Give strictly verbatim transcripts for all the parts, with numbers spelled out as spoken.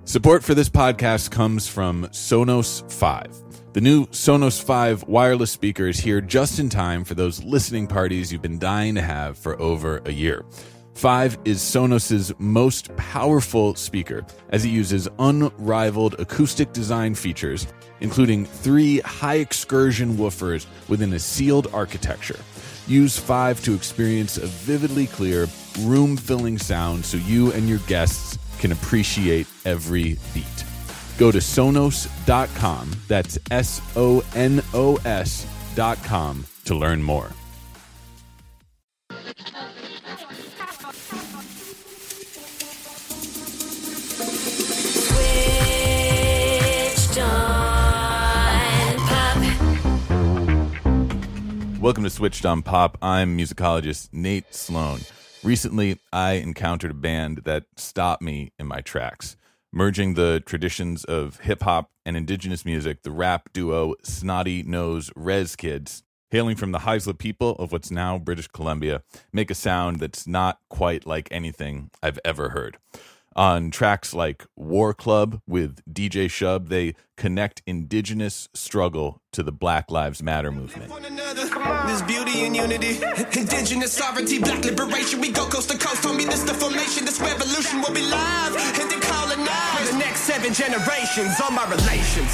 Support for this podcast comes from Sonos five. The new Sonos five wireless speaker is here just in time for those listening parties you've been dying to have for over a year. five is Sonos's most powerful speaker, as it uses unrivaled acoustic design features, including three high-excursion woofers within a sealed architecture. Use five to experience a vividly clear, room-filling sound so you and your guests can appreciate every beat. Go to Sonos dot com, that's S O N O S dot com, to learn more. Welcome to Switched on Pop. I'm musicologist Nate Sloan. Recently, I encountered a band that stopped me in my tracks. Merging the traditions of hip-hop and indigenous music, the rap duo Snotty Nose Rez Kids, hailing from the Haisla people of what's now British Columbia, make a sound that's not quite like anything I've ever heard. On tracks like War Club with D J Shub, they connect indigenous struggle to the Black Lives Matter movement. There's beauty and unity, indigenous sovereignty, black liberation. We go coast to coast, homie, this the formation. This revolution will be live and decolonized. The next seven generations, all my relations.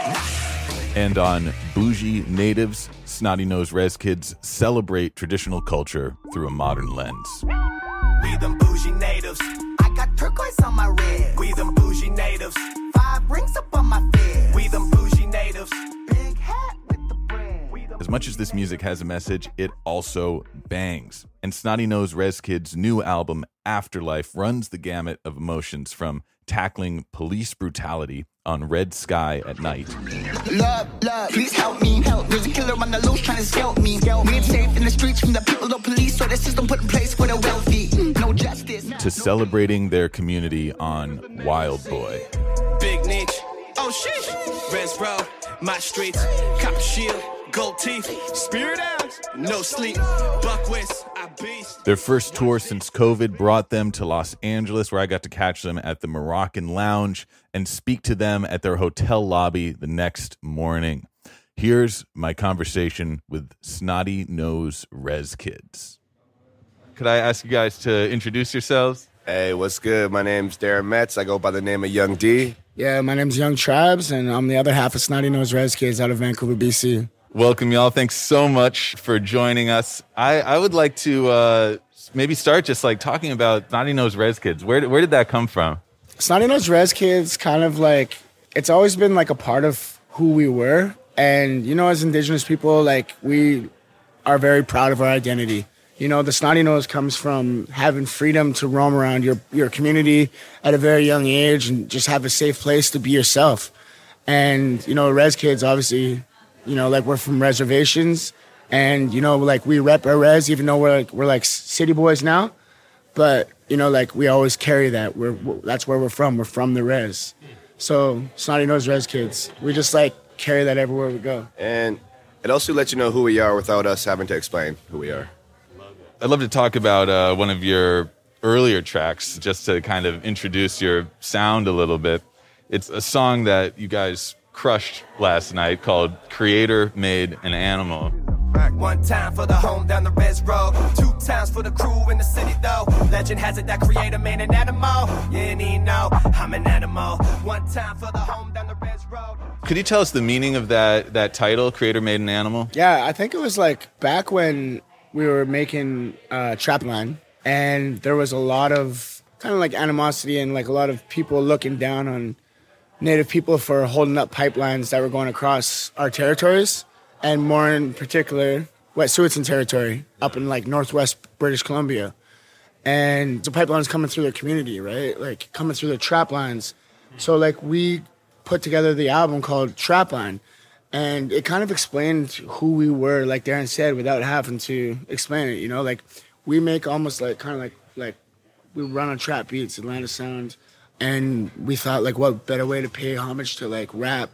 And on Bougie Natives, Snotty Nose Rez Kids celebrate traditional culture through a modern lens. We them bougie natives. I got turquoise on my red. We them bougie natives. Five rings up on my fed. We them bougie natives. Big hat with the brand. As much as this music has a message, it also bangs. And Snotty Nose Rez Kids' new album, Afterlife, runs the gamut of emotions from tackling police brutality on red sky at night. Love, love, please help me, help. There's a killer on the loose trying to scalp me. We ain't safe in the streets from the people, the police, so the system put in place for the wealthy. No justice. To celebrating their community on Wild Boy. Big niche. Oh shit. Res bro, my streets, copper shield, gold teeth, spirit out, no sleep, buck west, I beast. Their first tour since COVID brought them to Los Angeles, where I got to catch them at the Moroccan Lounge and speak to them at their hotel lobby the next morning. Here's my conversation with Snotty Nose Rez Kids. Could I ask you guys to introduce yourselves? Hey, what's good? My name's Darren Metz. I go by the name of Young D. Yeah, my name's Young Tribes, and I'm the other half of Snotty Nose Rez Kids out of Vancouver, B C. Welcome, y'all. Thanks so much for joining us. I, I would like to uh, maybe start just like talking about Snotty Nose Rez Kids. Where, where did that come from? Snotty Nose Rez Kids, kind of like, it's always been like a part of who we were. And, you know, as Indigenous people, like, we are very proud of our identity. You know, the Snotty Nose comes from having freedom to roam around your, your community at a very young age and just have a safe place to be yourself. And, you know, Rez Kids, obviously, you know, like, we're from reservations. And, you know, like, we rep our res, even though we're like, we're like city boys now. But, you know, like, we always carry that. We're, we're that's where we're from. We're from the res. So, Snotty Nose Rez Kids, we just, like, carry that everywhere we go. And it also lets you know who we are without us having to explain who we are. I'd love to talk about uh, one of your earlier tracks, just to kind of introduce your sound a little bit. It's a song that you guys crushed last night called Creator Made an Animal. One time for the home down the res road, two times for the crew in the city though. Legend has it that creator made an animal. You ain't even know I'm an animal. One time for the home down the res road. Could you tell us the meaning of that that title, Creator Made an Animal? Yeah, I think it was like back when we were making uh, Trapline, and there was a lot of kind of like animosity and like a lot of people looking down on Native people for holding up pipelines that were going across our territories, and more in particular, Wet'suwet'en territory up in like northwest British Columbia. And the pipelines coming through the community, right? Like coming through the trap lines. So like we put together the album called Trapline, and it kind of explained who we were, like Darren said, without having to explain it, you know? Like we make almost like kind of like, like we run on trap beats, Atlanta Sound, and we thought like what better way to pay homage to like rap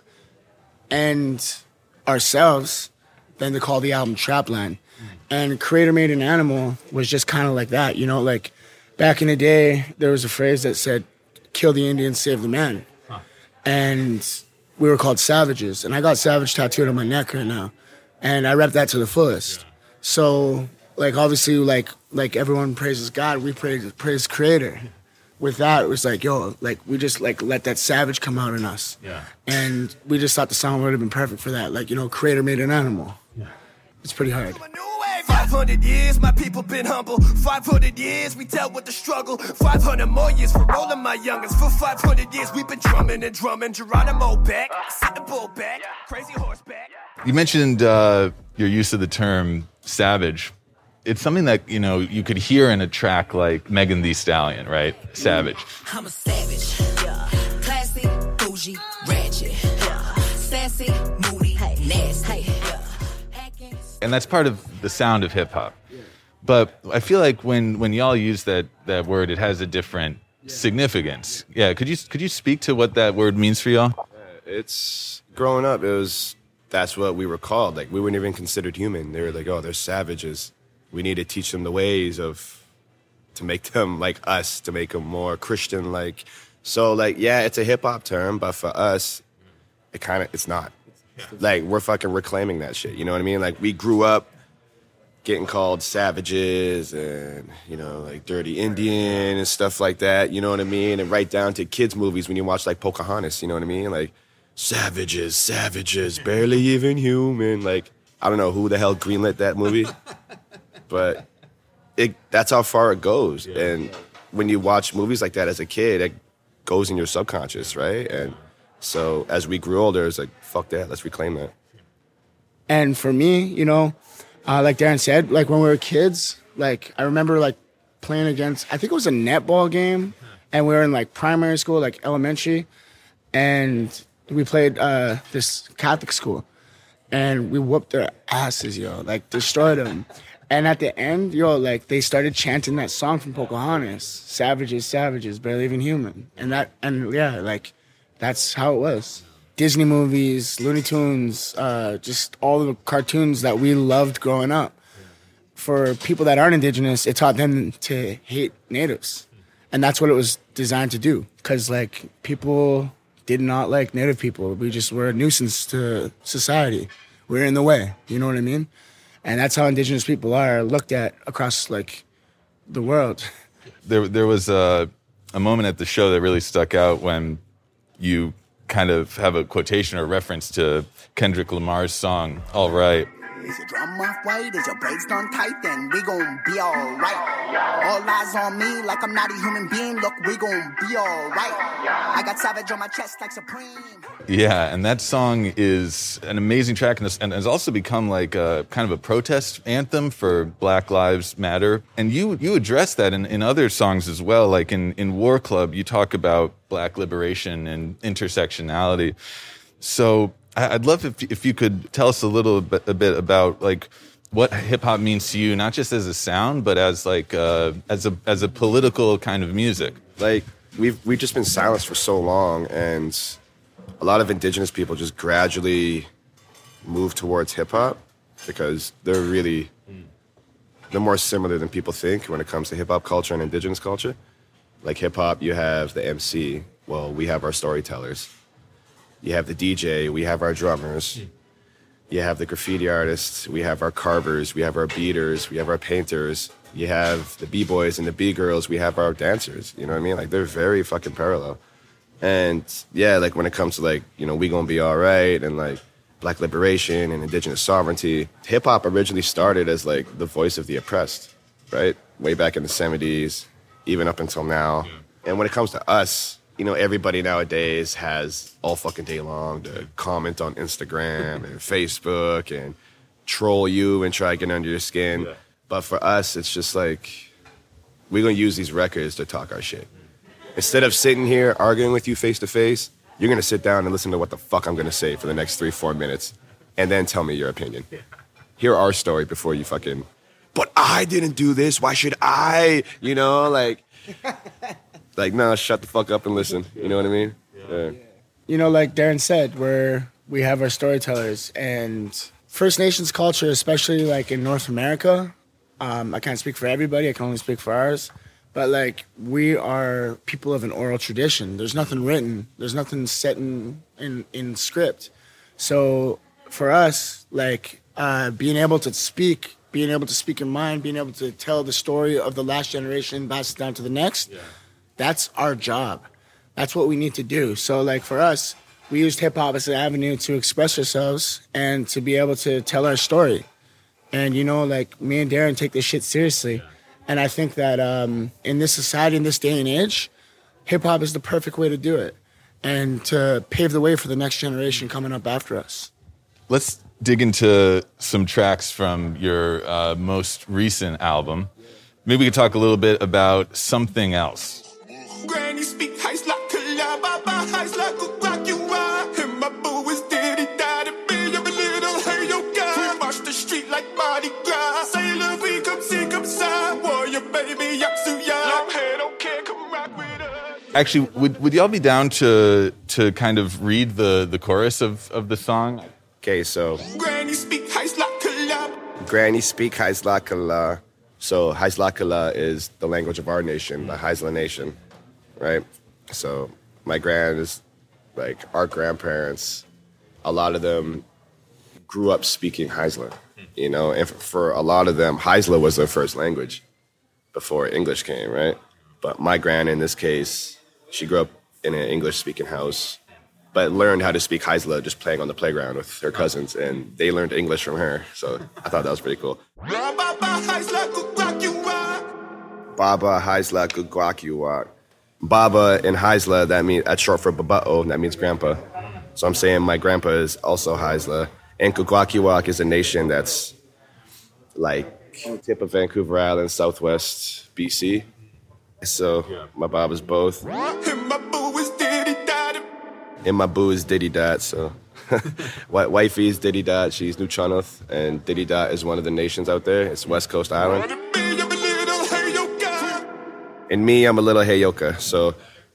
and ourselves than to call the album Trapline. And Creator Made an Animal was just kind of like that, you know? Like back in the day, there was a phrase that said, kill the Indians, save the man. Huh. And we were called Savages. And I got Savage tattooed on my neck right now. And I rep that to the fullest. Yeah. So, like, obviously, like, like everyone praises God, we praise, praise Creator. With that, it was like, yo, like, we just, like, let that savage come out in us. Yeah. And we just thought the song would have been perfect for that. Like, you know, Creator made an animal. Yeah. It's pretty hard. five hundred years, my people been humble. five hundred years, we dealt with the struggle. five hundred more years for all of my youngins. For five hundred years, we've been drumming and drumming. Geronimo back, set the bull back, crazy horseback. You mentioned uh, your use of the term savage. It's something that, you know, you could hear in a track like Megan Thee Stallion, right? Savage. I'm a savage. Yeah. Classy, bougie, ratchet. Yeah. Sassy, moody, hey, nasty. Yeah. And that's part of the sound of hip hop. But I feel like when, when y'all use that, that word, it has a different significance. Yeah, could you could you speak to what that word means for y'all? It's growing up, it was that's what we were called. Like, we weren't even considered human. They were like, oh, they're savages. We need to teach them the ways of, to make them like us, to make them more Christian-like. So, like, yeah, it's a hip-hop term, but for us, it kind of, it's not. Like, we're fucking reclaiming that shit, you know what I mean? Like, we grew up getting called savages and, you know, like Dirty Indian and stuff like that, you know what I mean? And right down to kids' movies when you watch, like, Pocahontas, you know what I mean? Like, savages, savages, barely even human. Like, I don't know who the hell greenlit that movie. But it, that's how far it goes. Yeah. And when you watch movies like that as a kid, it goes in your subconscious, right? And so as we grew older, it's like, fuck that, let's reclaim that. And for me, you know, uh, like Darren said, like when we were kids, like I remember like playing against, I think it was a netball game, and we were in like primary school, like elementary, and we played uh, this Catholic school, and we whooped their asses, yo, like destroyed them. And at the end, yo, like, they started chanting that song from Pocahontas, Savages, Savages, barely even human. And that, and yeah, like, that's how it was. Disney movies, Looney Tunes, uh, just all the cartoons that we loved growing up. For people that aren't indigenous, it taught them to hate natives. And that's what it was designed to do. Because, like, people did not like native people. We just were a nuisance to society. We were in the way, you know what I mean? And that's how indigenous people are looked at across, like, the world. There there was a, a moment at the show that really stuck out when you kind of have a quotation or reference to Kendrick Lamar's song, All Right. Is your drum off white? Is your braids done tight? Then we gon' be all right. All eyes on me like I'm not a human being. Look, we gon' be all right. I got Savage on my chest like Supreme. Yeah, and that song is an amazing track, and has also become like a kind of a protest anthem for Black Lives Matter. And you you address that in, in other songs as well, like in, in War Club, you talk about Black liberation and intersectionality. So I'd love if if you could tell us a little bit, a bit about like what hip hop means to you, not just as a sound, but as like uh, as a as a political kind of music. Like we've we've just been silenced for so long, and a lot of indigenous people just gradually move towards hip hop because they're really they're more similar than people think when it comes to hip hop culture and indigenous culture. Like hip hop, you have the M C. Well, we have our storytellers. You have the D J, we have our drummers. You have the graffiti artists, we have our carvers, we have our beaters, we have our painters. You have the B-boys and the B-girls, we have our dancers. You know what I mean? Like, they're very fucking parallel. And, yeah, like, when it comes to, like, you know, we gonna be all right, and, like, Black liberation and indigenous sovereignty, hip-hop originally started as, like, the voice of the oppressed, right? Way back in the seventies, even up until now. And when it comes to us, you know, everybody nowadays has all fucking day long to comment on Instagram and Facebook and troll you and try to get under your skin. Yeah. But for us, it's just like, we're going to use these records to talk our shit. Instead of sitting here arguing with you face to face, you're going to sit down and listen to what the fuck I'm going to say for the next three, four minutes and then tell me your opinion. Yeah. Hear our story before you fucking, but I didn't do this. Why should I? You know, like... Like, no, shut the fuck up and listen. You know what I mean? Yeah. You know, like Darren said, we're, we have our storytellers. And First Nations culture, especially like in North America, um, I can't speak for everybody. I can only speak for ours. But like we are people of an oral tradition. There's nothing written. There's nothing set in in, in script. So for us, like uh, being able to speak, being able to speak your mind, being able to tell the story of the last generation, pass it down to the next, yeah. That's our job. That's what we need to do. So like for us, we used hip hop as an avenue to express ourselves and to be able to tell our story. And you know, like me and Darren take this shit seriously. Yeah. And I think that um, in this society, in this day and age, hip-hop is the perfect way to do it and to pave the way for the next generation coming up after us. Let's dig into some tracks from your uh, most recent album. Maybe we could talk a little bit about Something Else. Granny speak heist like a baba heist like a rock you are. And my boo is dead, he died to be a little hey yo guy. March the street like Mardi Gras. Say la vie comme si comme ça. Warrior baby Yaksuya. Long hair don't care, come rock with us. Actually, would would y'all be down to to kind of read the, the chorus of, of the song? Okay, so Granny speak heist like a Granny speak Haizlakala. So Haizlakala is the language of our nation, the Haisla Nation, right? So my grand is like our grandparents. A lot of them grew up speaking Haisla, you know, and for a lot of them, Haisla was their first language before English came, right? But my gran, in this case, she grew up in an English-speaking house, but learned how to speak Haisla just playing on the playground with her cousins, and they learned English from her. So I thought that was pretty cool. Baba Haisla Gugwakiwak. Baba in Haisla, that means that's short for Baba'o, that means grandpa. So I'm saying my grandpa is also Haisla. And Gugwakiwak is a nation that's like on the tip of Vancouver Island, southwest B C. So my Baba's both. And my boo is dead, he died. And my boo is Diddy Dot, so wifey is Diddy Dot, she's Nuchanoth, and Diddy Dot is one of the nations out there. It's West Coast Island. And me, I'm a little Heyoka. So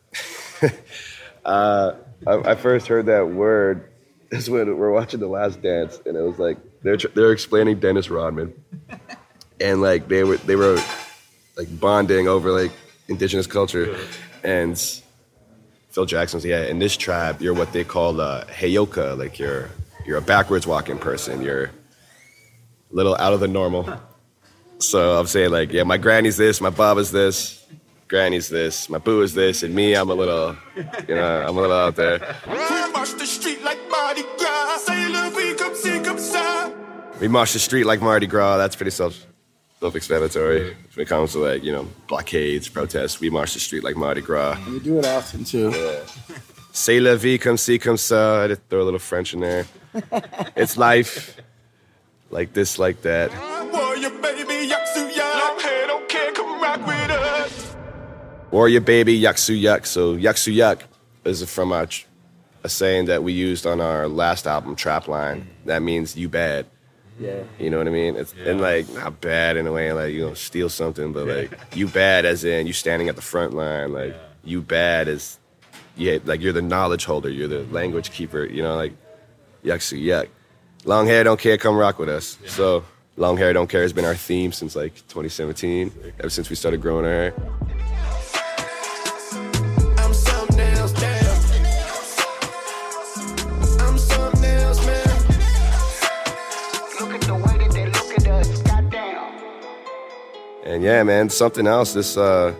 uh, I, I first heard that word is when we're watching The Last Dance, and it was like they're they're explaining Dennis Rodman, and like they were they were like bonding over like indigenous culture, and Phil Jackson's yeah. In this tribe, you're what they call a Heyoka, like you're you're a backwards walking person. You're a little out of the normal. So I'm saying like yeah, my granny's this, my baba's this. Granny's this, my boo is this, and me, I'm a little, you know, I'm a little out there. March the street like Mardi Gras. Say la vie comme si comme ça. We march the street like Mardi Gras. That's pretty self, self-explanatory. When it comes to like, you know, blockades, protests, we march the street like Mardi Gras. We do it often too. Yeah. Say la vie comme si comme ça. I just throw a little French in there. It's life, like this, like that. Warrior baby, Yaksuya. Long hair don't care, come rock with us. Warrior baby, Yaksu Yak. So Yaksu Yak is from a, a saying that we used on our last album, Trapline. That means you bad. Yeah. You know what I mean? It's Yeah. and like not bad in a way like you know steal something, but like you bad as in you standing at the front line. Like you bad as yeah, like you're the knowledge holder, you're the language keeper. You know, like Yaksu Yak. Long hair don't care, come rock with us. Yeah. So long hair don't care has been our theme since like twenty seventeen. Ever since we started growing our hair. And yeah, man, something else. This uh,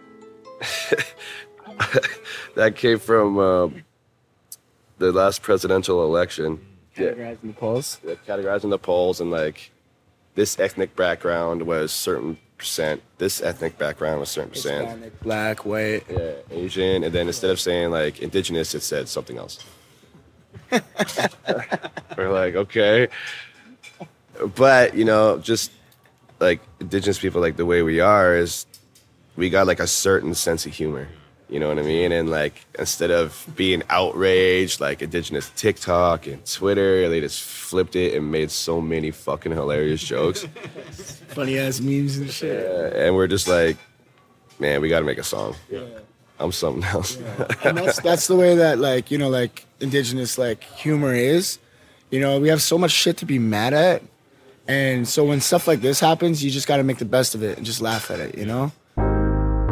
that came from uh, the last presidential election. Categorizing the polls. Yeah, categorizing the polls, and like this ethnic background was certain percent. This ethnic background was certain percent. Hispanic, black, white. Yeah, Asian, and then instead of saying like indigenous, it said something else. We're like, okay, but you know, just. Like indigenous people, like the way we are is we got like a certain sense of humor, you know what I mean? And like instead of being outraged like indigenous TikTok and Twitter, they just flipped it and made so many fucking hilarious jokes. Funny ass memes and shit. Yeah, and we're just like, man, we got to make a song. Yeah. I'm something else. Yeah. And that's that's the way that like you know like indigenous like humor is. You know, we have so much shit to be mad at. And so when stuff like this happens, you just got to make the best of it and just laugh at it, you know?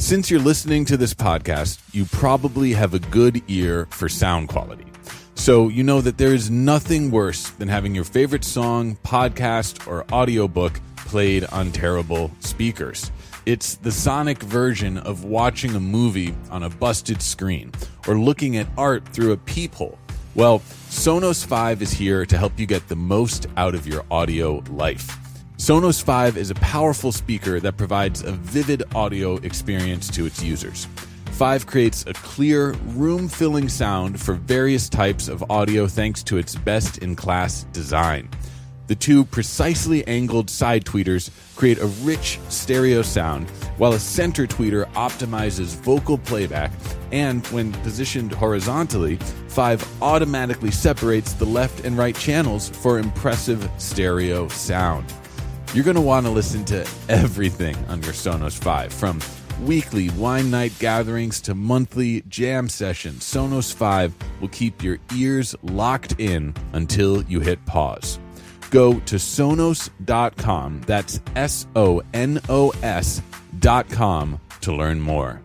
Since you're listening to this podcast, you probably have a good ear for sound quality. So you know that there is nothing worse than having your favorite song, podcast, or audiobook played on terrible speakers. It's the sonic version of watching a movie on a busted screen or looking at art through a peephole. Well, Sonos five is here to help you get the most out of your audio life. Sonos five is a powerful speaker that provides a vivid audio experience to its users. five creates a clear, room-filling sound for various types of audio thanks to its best-in-class design. The two precisely angled side tweeters create a rich stereo sound, while a center tweeter optimizes vocal playback, and when positioned horizontally, five automatically separates the left and right channels for impressive stereo sound. You're going to want to listen to everything on your Sonos five, from weekly wine night gatherings to monthly jam sessions. Sonos five will keep your ears locked in until you hit pause. Go to Sonos dot com, that's S O N O S dot com, to learn more.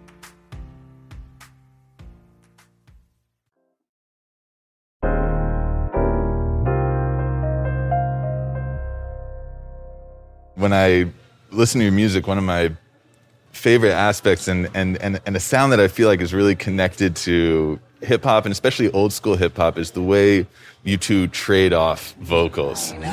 When I listen to your music, one of my favorite aspects and, and, and, and a sound that I feel like is really connected to hip-hop, and especially old school hip-hop, is the way you two trade off vocals. See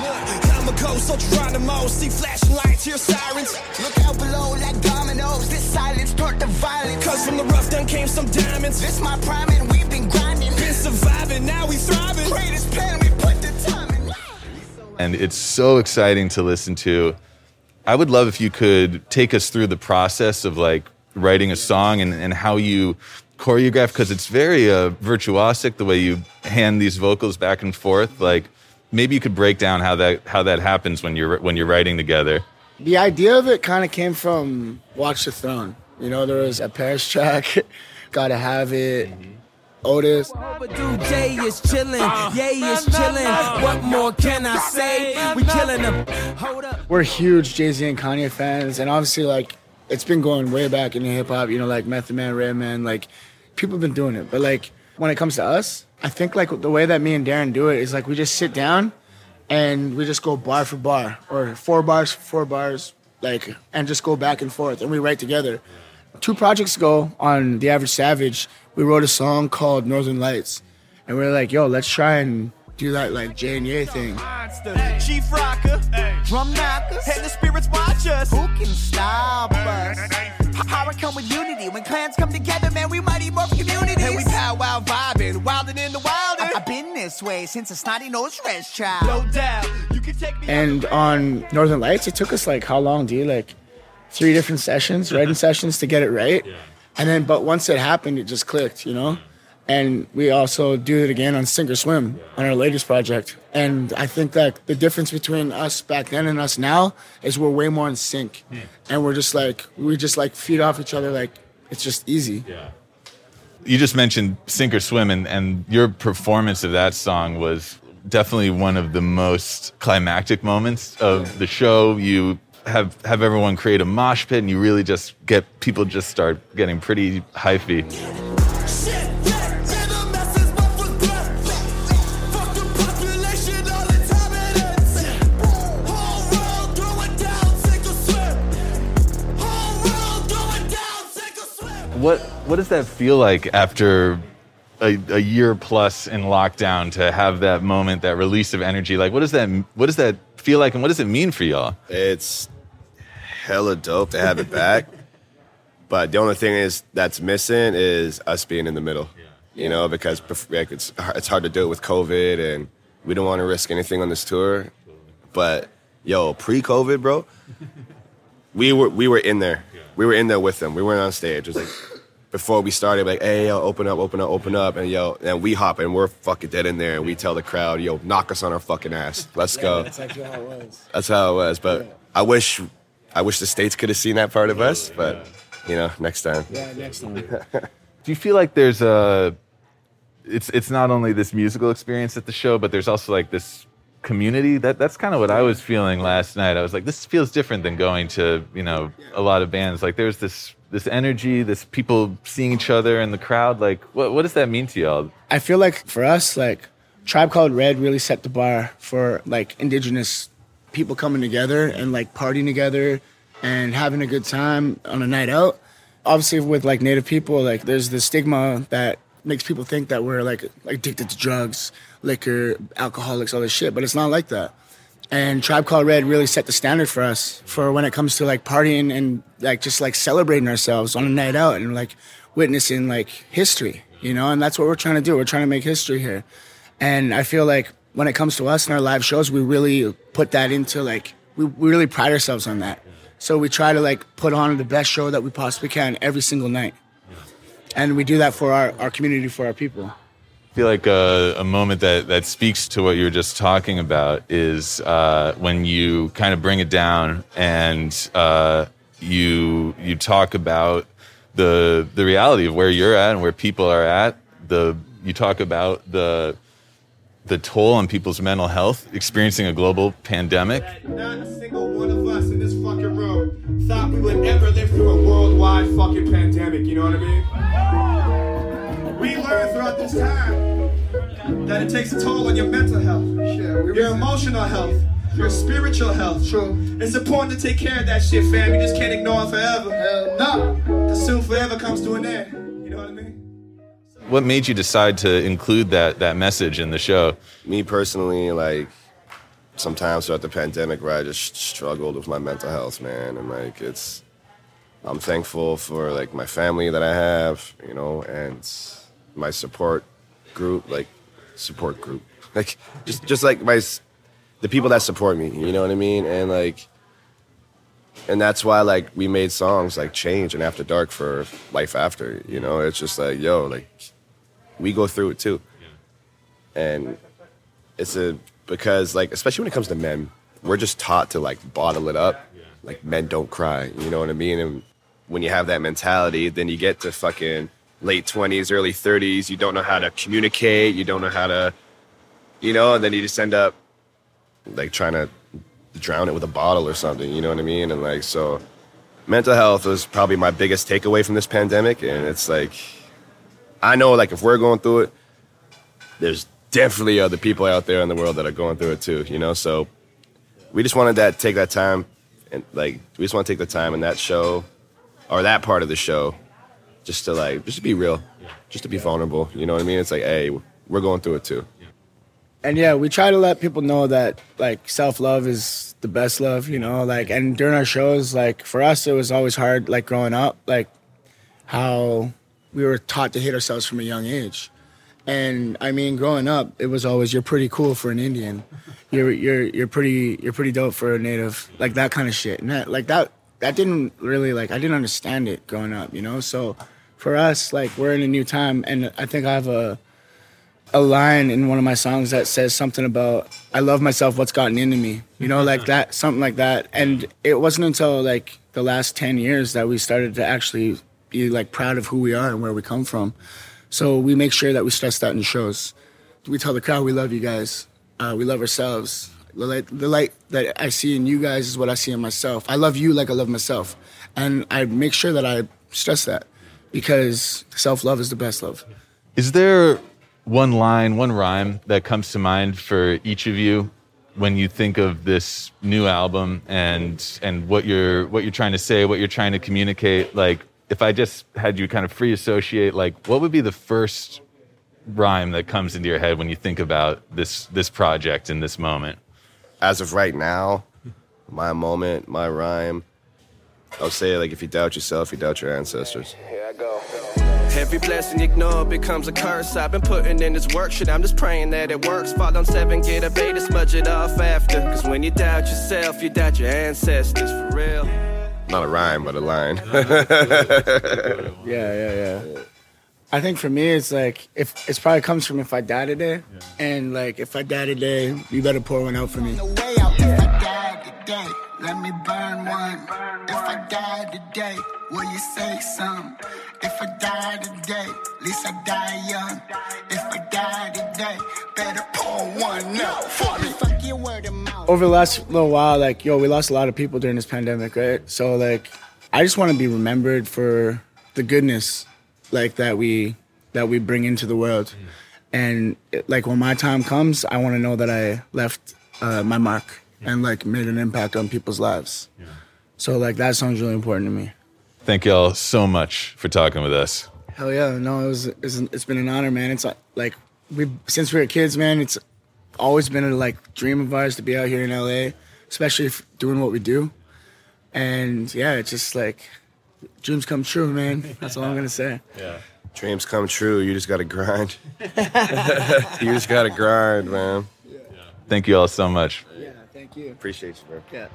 flashing lights, hear sirens. Look out below like dominoes. This silence toward the violence. Cause from the rough done came some diamonds. This my prime and we've been grinding. Been surviving, now we thriving. Greatest plan, we put the time in. And it's so exciting to listen to. I would love if you could take us through the process of like writing a song and, and how you choreograph, because it's very uh, virtuosic the way you hand these vocals back and forth. Like maybe you could break down how that how that happens when you're when you're writing together. The idea of it kind of came from Watch the Throne. You know, there was a Paris track, Gotta Have It, Otis. Overdue Jay is chillin', Yay is chillin'. What more can I say? We killin' them. Hold up. We're huge Jay-Z and Kanye fans, and obviously, like, it's been going way back into hip-hop, you know, like Method Man, Redman, like, people have been doing it. But, like, when it comes to us, I think, like, the way that me and Darren do it is, like, we just sit down and we just go bar for bar, or four bars for four bars, like, and just go back and forth, and we write together. Two projects ago on The Average Savage, we wrote a song called Northern Lights. And we were like, yo, let's try and do that like J and Ye thing. Monster, Chief Rocker, Drum Knockers, and the spirits watch us. Who can stop us? Power come with unity. When clans come together, man, we mighty more communities. And we powwow vibing, wildin' in the wildin'. I've been this way since a snotty-nosed red child. No doubt, you can take me. And on Northern Lights, it took us like how long, D? Like three different sessions, writing sessions to get it right. Yeah. And then, but once it happened, it just clicked, you know? And we also do it again on Sink or Swim, on our latest project. And I think that the difference between us back then and us now is we're way more in sync. Mm. And we're just like, we just like feed off each other like it's just easy. Yeah. You just mentioned Sink or Swim, and, and your performance of that song was definitely one of the most climactic moments of the show. You have have everyone create a mosh pit, and you really just get people just start getting pretty hypey. What what does that feel like after a, a year plus in lockdown to have that moment, that release of energy? Like, what does that what does that feel like, and what does it mean for y'all? It's hella dope to have it back, but the only thing is that's missing is us being in the middle. Yeah. You know, because like, it's it's hard to do it with COVID, and we don't want to risk anything on this tour. But yo, pre-COVID, bro, we were we were in there. We were in there with them. We weren't on stage. It was like before we started, like, hey, yo, open up, open up, open up, and yo, and we hop and we're fucking dead in there, and we tell the crowd, yo, knock us on our fucking ass. Let's go. That's actually how it was. That's how it was. But yeah. I wish, I wish the States could have seen that part of us. But you know, next time. Yeah, next time. Do you feel like there's a? It's it's not only this musical experience at the show, but there's also like this community. That that's kind of what I was feeling last night. I was like, this feels different than going to, you know, a lot of bands. Like there's this this energy, this people seeing each other in the crowd. Like what what does that mean to y'all? I feel like for us, like Tribe Called Red really set the bar for like indigenous people coming together and like partying together and having a good time on a night out. Obviously with like Native people, like there's the stigma that makes people think that we're like addicted to drugs, liquor, alcoholics, all this shit, but it's not like that. And Tribe Called Red really set the standard for us for when it comes to like partying and like just like celebrating ourselves on a night out and like witnessing like history, you know, and that's what we're trying to do. We're trying to make history here. And I feel like when it comes to us and our live shows, we really put that into like, we, we really pride ourselves on that. So we try to like put on the best show that we possibly can every single night. And we do that for our, our community, for our people. I feel like a, a moment that, that speaks to what you were just talking about is uh, when you kind of bring it down and uh, you you talk about the the reality of where you're at and where people are at. The you talk about the the toll on people's mental health, experiencing a global pandemic. Not a single one of us in this fucking room thought we would ever live through a worldwide fucking pandemic, you know what I mean? We learned throughout this time that it takes a toll on your mental health, your emotional health, your spiritual health. True. It's important to take care of that shit, fam. You just can't ignore it forever. Hell no. Because soon forever comes to an end. You know what I mean? What made you decide to include that that message in the show? Me personally, like, sometimes throughout the pandemic where I just struggled with my mental health, man. And, like, it's... I'm thankful for, like, my family that I have, you know, and my support group, like, support group. Like, just, just like, my... the people that support me, you know what I mean? And, like... And that's why, like, we made songs like Change and After Dark for Life After, you know? It's just like, yo, like... we go through it too. And it's a, because like, especially when it comes to men, we're just taught to like bottle it up. Like men don't cry, you know what I mean? And when you have that mentality, then you get to fucking late twenties, early thirties, you don't know how to communicate, you don't know how to, you know, and then you just end up like trying to drown it with a bottle or something, you know what I mean? And like, so mental health was probably my biggest takeaway from this pandemic. And it's like, I know, like, if we're going through it, there's definitely other people out there in the world that are going through it too, you know? So we just wanted to take that time, and, like, we just want to take the time in that show, or that part of the show, just to, like, just to be real, just to be vulnerable, you know what I mean? It's like, hey, we're going through it too. And, yeah, we try to let people know that, like, self-love is the best love, you know? Like, and during our shows, like, for us, it was always hard, like, growing up, like, how... we were taught to hate ourselves from a young age. And I mean, growing up, it was always, you're pretty cool for an Indian. You're you're you're pretty you're pretty dope for a Native. Like that kind of shit. And that, like that that didn't really, like, I didn't understand it growing up, you know? So for us, like, we're in a new time, and I think I have a a line in one of my songs that says something about, I love myself, what's gotten into me. You know, like that, something like that. And it wasn't until like the last ten years that we started to actually be like proud of who we are and where we come from. So we make sure that we stress that in shows. We tell the crowd we love you guys. Uh, we love ourselves. The light, the light that I see in you guys is what I see in myself. I love you like I love myself. And I make sure that I stress that, because self-love is the best love. Is there one line, one rhyme that comes to mind for each of you when you think of this new album and and what you're what you're trying to say, what you're trying to communicate? Like, if I just had you kind of free associate, like, what would be the first rhyme that comes into your head when you think about this this project in this moment? As of right now, my moment, my rhyme, I'll say, like, if you doubt yourself, you doubt your ancestors. Here I go. Every blessing ignored becomes a curse. I've been putting in this work, shit, I'm just praying that it works. Fall on seven, get a beta, smudge it off after. Cause when you doubt yourself, you doubt your ancestors, for real. Not a rhyme, but a line. yeah, yeah, yeah. I think for me, it's like, if it probably comes from if I die today. Yeah. And like, if I die today, you better pour one out for me. No way out. If I die today, let me burn one. If I die today, will you say something? If I die today, at least I die young. If I die today, better pour one out for me. Fuck your word of mouth. Over the last little while, like, yo, we lost a lot of people during this pandemic, right? So, like, I just want to be remembered for the goodness, like, that we that we bring into the world. Mm. And, it, like, when my time comes, I want to know that I left uh, my mark yeah. and, like, made an impact on people's lives. Yeah. So, like, that song's really important to me. Thank y'all so much for talking with us. Hell yeah. No, it was, it's, it's been an honor, man. It's like, like we since we were kids, man, it's always been a like dream of ours to be out here in L A, especially if doing what we do. And yeah, it's just like dreams come true, man. That's all I'm gonna say. Yeah. Dreams come true. You just gotta grind. You just gotta grind, man. Yeah. Thank you all so much. Yeah, thank you. Appreciate you, man. Yeah.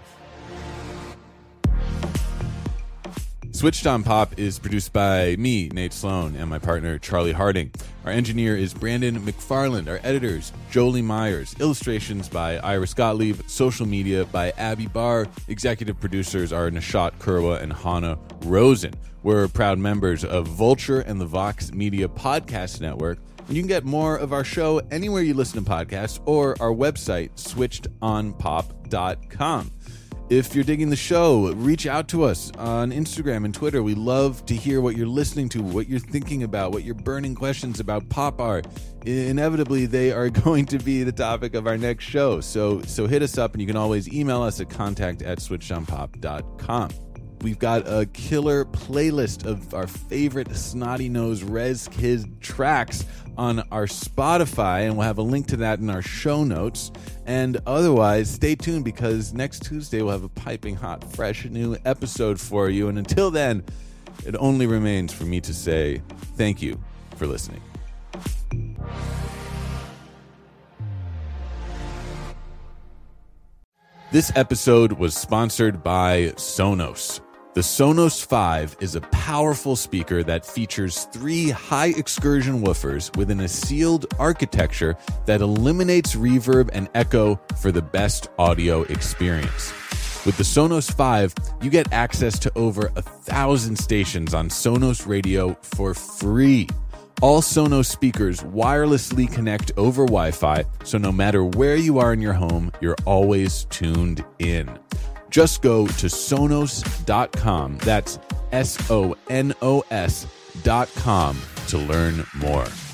Switched on Pop is produced by me, Nate Sloan, and my partner, Charlie Harding. Our engineer is Brandon McFarland. Our editors, Jolie Myers. Illustrations by Iris Gottlieb. Social media by Abby Barr. Executive producers are Nishat Kurwa and Hannah Rosen. We're proud members of Vulture and the Vox Media Podcast Network. And you can get more of our show anywhere you listen to podcasts or our website, switched on pop dot com. If you're digging the show, reach out to us on Instagram and Twitter. We love to hear what you're listening to, what you're thinking about, what your burning questions about pop are. Inevitably, they are going to be the topic of our next show. So so hit us up, and you can always email us at contact at switched on pop dot com. We've got a killer playlist of our favorite Snotty Nose Rez Kid tracks on our Spotify, and we'll have a link to that in our show notes. And otherwise, stay tuned, because next Tuesday we'll have a piping hot, fresh new episode for you. And until then, it only remains for me to say thank you for listening. This episode was sponsored by Sonos. The Sonos five is a powerful speaker that features three high excursion woofers within a sealed architecture that eliminates reverb and echo for the best audio experience. With the Sonos five, you get access to over a thousand stations on Sonos Radio for free. All Sonos speakers wirelessly connect over Wi-Fi, so no matter where you are in your home, you're always tuned in. Just go to sonos dot com, that's S O N O S dot com, to learn more.